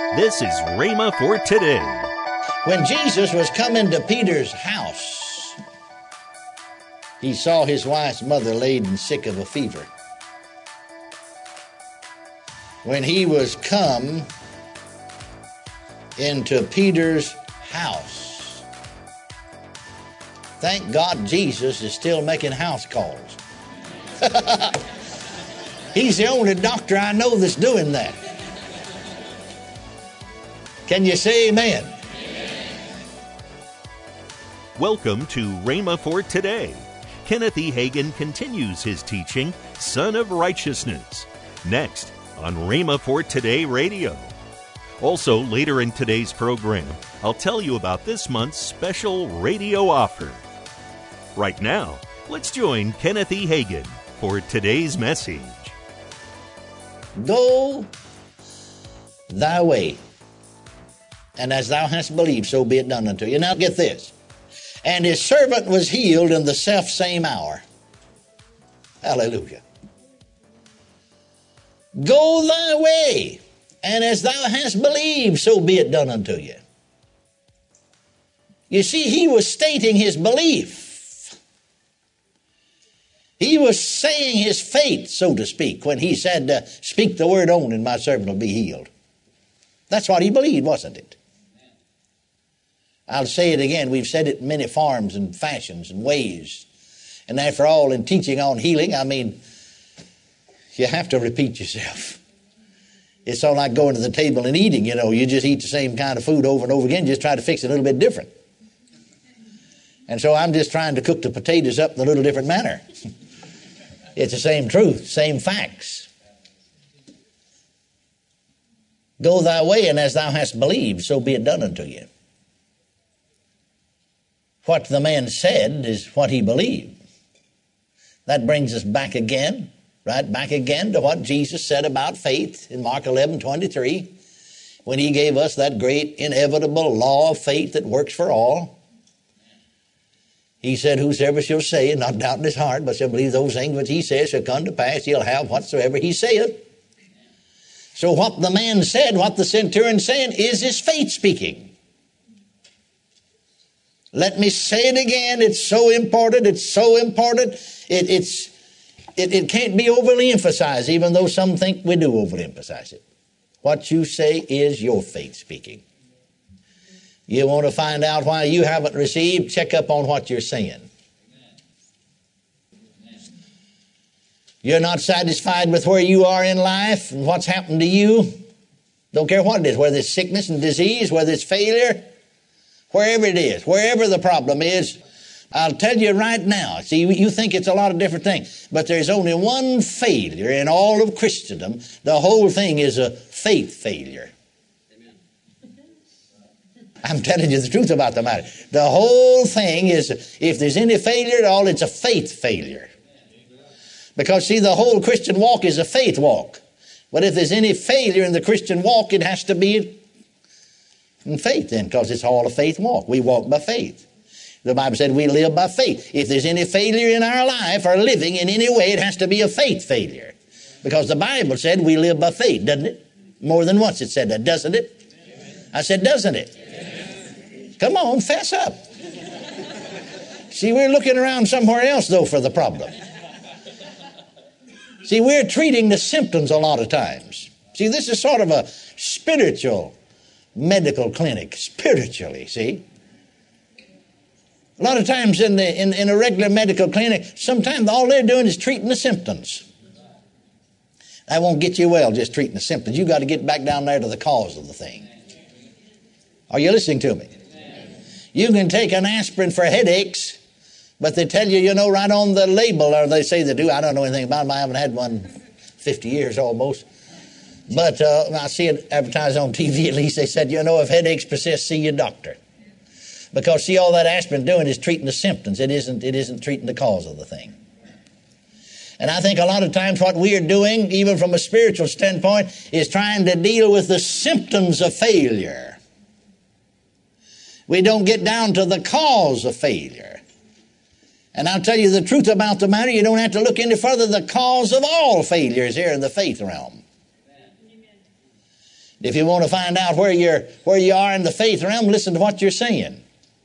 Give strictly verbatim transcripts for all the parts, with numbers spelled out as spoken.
This is Rhema for today. When Jesus was coming to Peter's house, he saw his wife's mother laid and sick of a fever. When he was come into Peter's house, thank God Jesus is still making house calls. He's the only doctor I know that's doing that. Can you say amen? Welcome to Rhema for today. Kenneth E. Hagin continues his teaching, Son of Righteousness, next on Rhema for Today Radio. Also, later in today's program, I'll tell you about this month's special radio offer. Right now, let's join Kenneth E. Hagin for today's message. Go thy way, and as thou hast believed, so be it done unto you. Now get this. And his servant was healed in the self-same hour. Hallelujah. Go thy way, and as thou hast believed, so be it done unto you. You see, he was stating his belief. He was saying his faith, so to speak, when he said, uh, speak the word only, and my servant will be healed. That's what he believed, wasn't it? I'll say it again. We've said it in many forms and fashions and ways. And after all, in teaching on healing, I mean, you have to repeat yourself. It's all like going to the table and eating, you know. You just eat the same kind of food over and over again, just try to fix it a little bit different. And so I'm just trying to cook the potatoes up in a little different manner. It's the same truth, same facts. Go thy way, and as thou hast believed, so be it done unto you. What the man said is what he believed. That brings us back again, right back again to what Jesus said about faith in Mark eleven twenty-three, when he gave us that great inevitable law of faith that works for all. He said, whosoever shall say, and not doubt in his heart, but shall believe those things which he says shall come to pass, he'll have whatsoever he saith. So what the man said, what the centurion saying, is his faith speaking. Let me say it again. It's so important. It's so important. It, it's, it, it can't be overly emphasized, even though some think we do overly emphasize it. What you say is your faith speaking. You want to find out why you haven't received? Check up on what you're saying. You're not satisfied with where you are in life and what's happened to you? Don't care what it is, whether it's sickness and disease, whether it's failure, wherever it is, wherever the problem is, I'll tell you right now. See, you think it's a lot of different things, but there's only one failure in all of Christendom. The whole thing is a faith failure. I'm telling you the truth about the matter. The whole thing is, if there's any failure at all, it's a faith failure. Because, see, the whole Christian walk is a faith walk. But if there's any failure in the Christian walk, it has to be in faith then, because it's all a faith walk. We walk by faith. The Bible said we live by faith. If there's any failure in our life or living in any way, it has to be a faith failure. Because the Bible said we live by faith, doesn't it? More than once it said that, doesn't it? I said, doesn't it? Come on, fess up. See, we're looking around somewhere else, though, for the problem. See, we're treating the symptoms a lot of times. See, this is sort of a spiritual medical clinic, spiritually, see? A lot of times in, the, in, in a regular medical clinic, sometimes all they're doing is treating the symptoms. That won't get you well, just treating the symptoms. You've got to get back down there to the cause of the thing. Are you listening to me? You can take an aspirin for headaches, but they tell you, you know, right on the label, or they say they do. I don't know anything about them. I haven't had one fifty years almost. But uh, I see it advertised on T V at least. They said, you know, if headaches persist, see your doctor. Because, see, all that aspirin doing is treating the symptoms. It isn't, it isn't treating the cause of the thing. And I think a lot of times what we are doing, even from a spiritual standpoint, is trying to deal with the symptoms of failure. We don't get down to the cause of failure. And I'll tell you the truth about the matter, you don't have to look any further. The cause of all failures here in the faith realm. If you want to find out where you're, where you are in the faith realm, listen to what you're saying.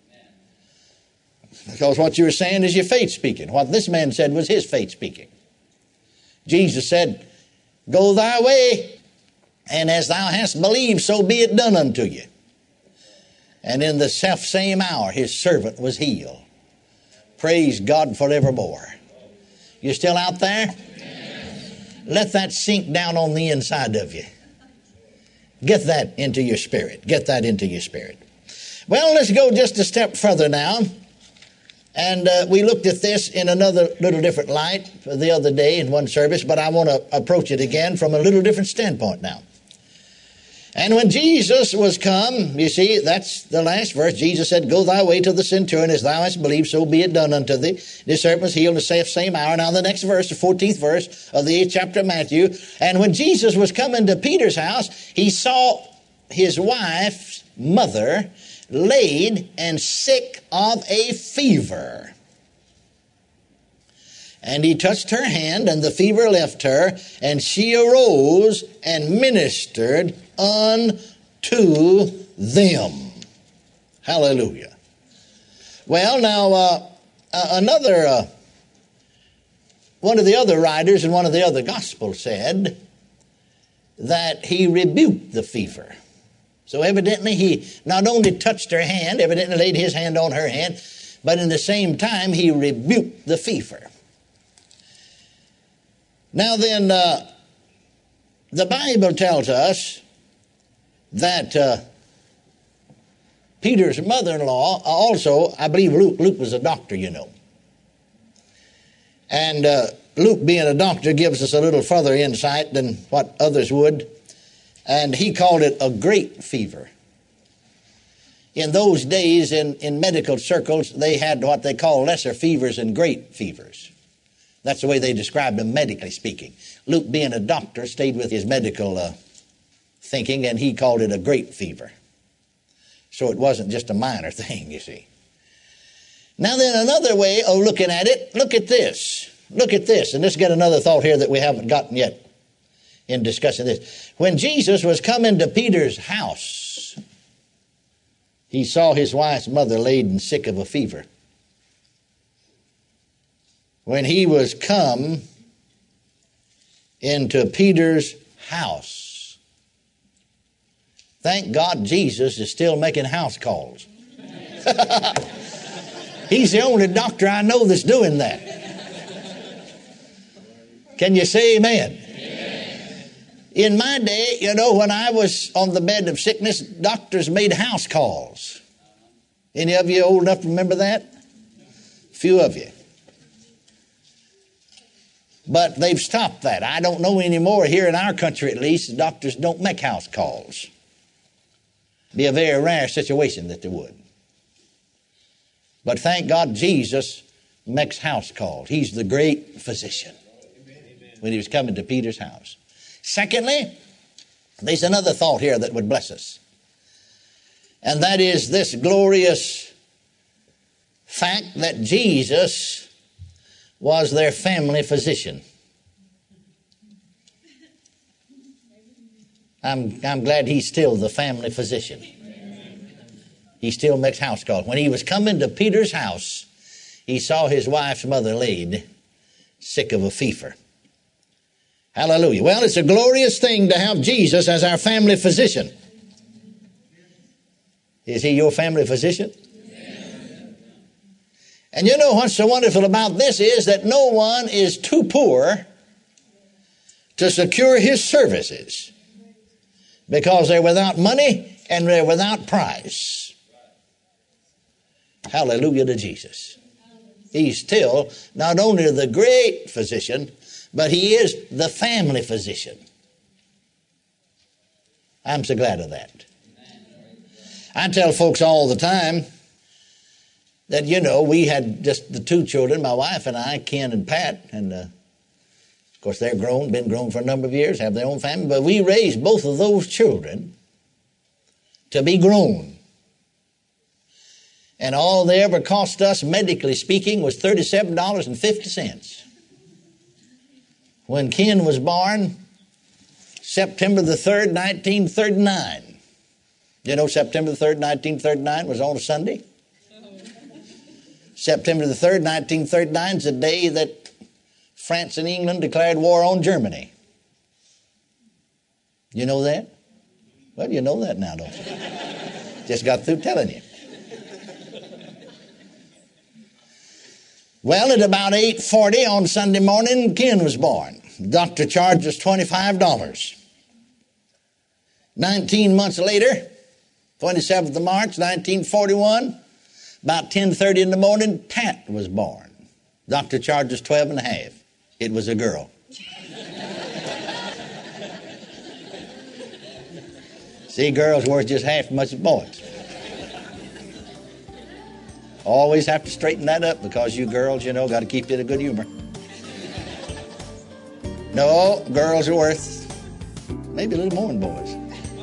Because what you're saying is your faith speaking. What this man said was his faith speaking. Jesus said, go thy way, and as thou hast believed, so be it done unto you. And in the self same hour, his servant was healed. Praise God forevermore. You still out there? Let that sink down on the inside of you. Get that into your spirit. Get that into your spirit. Well, let's go just a step further now. And uh, we looked at this in another little different light the other day in one service, but I want to approach it again from a little different standpoint now. And when Jesus was come, you see, that's the last verse. Jesus said, go thy way to the centurion, as thou hast believed, so be it done unto thee. This servant was healed in the same hour. Now the next verse, the fourteenth verse of the eighth chapter of Matthew. And when Jesus was coming to Peter's house, he saw his wife's mother laid and sick of a fever. And he touched her hand, and the fever left her, and she arose and ministered unto them. Hallelujah. Well, now, uh, uh, another, uh, one of the other writers in one of the other Gospels said that he rebuked the fever. So evidently he not only touched her hand, evidently laid his hand on her hand, but in the same time he rebuked the fever. Now then, uh, the Bible tells us that uh, Peter's mother-in-law, also, I believe Luke, Luke was a doctor, you know. And uh, Luke, being a doctor, gives us a little further insight than what others would. And he called it a great fever. In those days, in, in medical circles, they had what they call lesser fevers and great fevers. That's the way they described them, medically speaking. Luke, being a doctor, stayed with his medical uh, thinking, and he called it a great fever. So it wasn't just a minor thing, you see. Now then, another way of looking at it, look at this. Look at this, and let's get another thought here that we haven't gotten yet in discussing this. When Jesus was coming to Peter's house, he saw his wife's mother laid and sick of a fever. When he was come into Peter's house. Thank God Jesus is still making house calls. He's the only doctor I know that's doing that. Can you say amen? Amen? In my day, you know, when I was on the bed of sickness, doctors made house calls. Any of you old enough to remember that? Few of you. But they've stopped that. I don't know anymore. Here in our country, at least, doctors don't make house calls. Be a very rare situation that they would. But thank God Jesus makes house calls. He's the great physician when he was coming to Peter's house. Secondly, there's another thought here that would bless us. And that is this glorious fact that Jesus was their family physician. I'm, I'm glad he's still the family physician. He still makes house calls. When he was coming to Peter's house, he saw his wife's mother laid sick of a fever. Hallelujah. Well, it's a glorious thing to have Jesus as our family physician. Is he your family physician? And you know what's so wonderful about this is that no one is too poor to secure his services because they're without money and they're without price. Hallelujah to Jesus. He's still not only the great physician, but he is the family physician. I'm so glad of that. I tell folks all the time that, you know, we had just the two children, my wife and I, Ken and Pat, and uh, of course they're grown, been grown for a number of years, have their own family, but we raised both of those children to be grown. And all they ever cost us, medically speaking, was thirty-seven dollars and fifty cents. When Ken was born, September the third, nineteen thirty-nine. You know September the third, nineteen thirty-nine was on a Sunday? September the third, nineteen thirty-nine is the day that France and England declared war on Germany. You know that? Well, you know that now, don't you? Just got through telling you. Well, at about eight forty on Sunday morning, Ken was born. The doctor charged us twenty-five dollars. Nineteen months later, twenty-seventh of March, nineteen forty-one, about ten thirty in the morning, Pat was born. Doctor charged us twelve and a half. It was a girl. See, girls worth just half as much as boys. Always have to straighten that up because you girls, you know, got to keep you in a good humor. No, girls are worth maybe a little more than boys.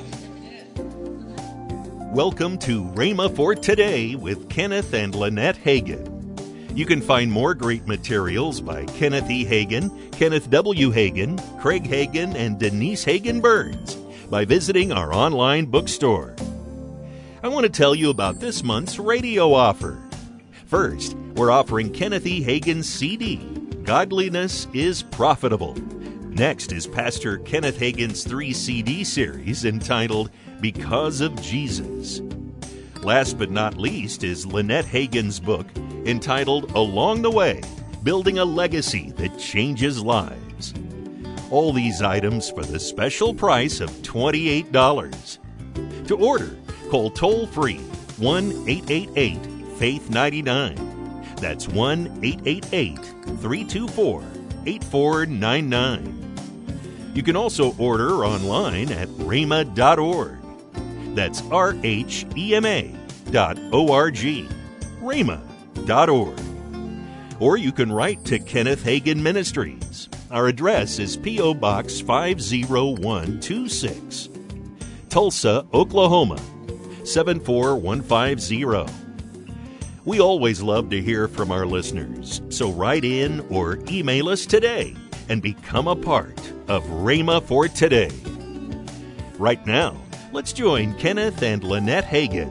Welcome to Rhema for Today with Kenneth and Lynette Hagin. You can find more great materials by Kenneth E. Hagin, Kenneth W. Hagin, Craig Hagin, and Denise Hagin Burns by visiting our online bookstore. I want to tell you about this month's radio offer. First, we're offering Kenneth E. Hagin's C D, Godliness is Profitable. Next is Pastor Kenneth Hagin's three C D series entitled Because of Jesus. Last but not least is Lynette Hagin's book entitled Along the Way, Building a Legacy That Changes Lives. All these items for the special price of twenty-eight dollars. To order, call toll-free one eight eight eight, faith nine nine. That's one eight eight eight, three two four, eight four nine nine. You can also order online at rhema dot org. That's R H E M A dot O R G, rhema dot org. Or you can write to Kenneth Hagin Ministries. Our address is P O. Box five oh one two six, Tulsa, Oklahoma, seven four one five zero. We always love to hear from our listeners, so write in or email us today and become a part of Rhema for Today. Right now, let's join Kenneth and Lynette Hagin.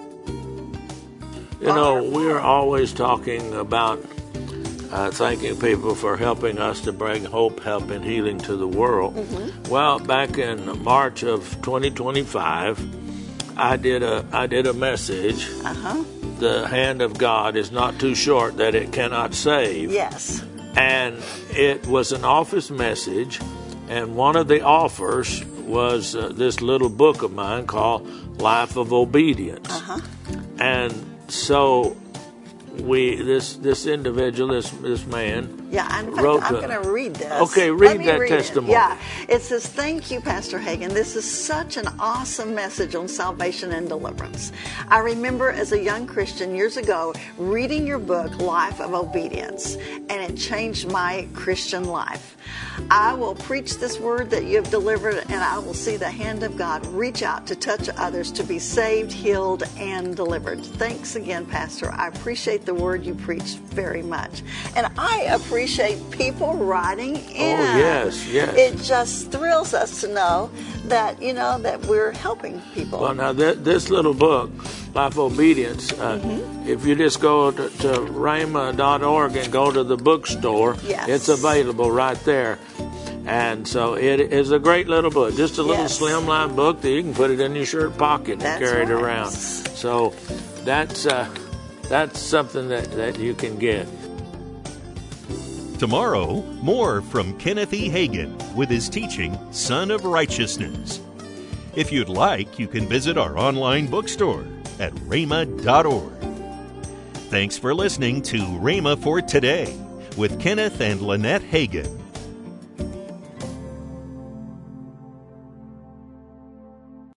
You know, we're always talking about uh, thanking people for helping us to bring hope, help, and healing to the world. Mm-hmm. Well, back in March of twenty twenty-five, I did a I did a message. Uh-huh. The hand of God is not too short that it cannot save. Yes. And it was an office message, and one of the offers was uh, this little book of mine called Life of Obedience. Uh-huh. And so we this this individual, this this man, yeah, in fact, wrote I'm a, going to read this. Okay, read Let me that read testimony. It. Yeah, it says, "Thank you, Pastor Hagin. This is such an awesome message on salvation and deliverance. I remember as a young Christian years ago reading your book, Life of Obedience, and it changed my Christian life. I will preach this word that you have delivered, and I will see the hand of God reach out to touch others to be saved, healed, and delivered. Thanks again, Pastor. I appreciate the word you preached very much." And I appreciate people writing in. Oh, yes, yes. It just thrills us to know that, you know, that we're helping people. Well, now, th- this little book, Life of Obedience, uh, mm-hmm. if you just go to, to rhema dot org and go to the bookstore, yes. It's available right there. And so it is a great little book, just a little yes. slimline book that you can put it in your shirt pocket That's and carry right. it around. So that's uh, that's something that, that you can get. Tomorrow, more from Kenneth E. Hagin with his teaching, Son of Righteousness. If you'd like, you can visit our online bookstore at rhema dot org. Thanks for listening to Rhema for Today with Kenneth and Lynette Hagin.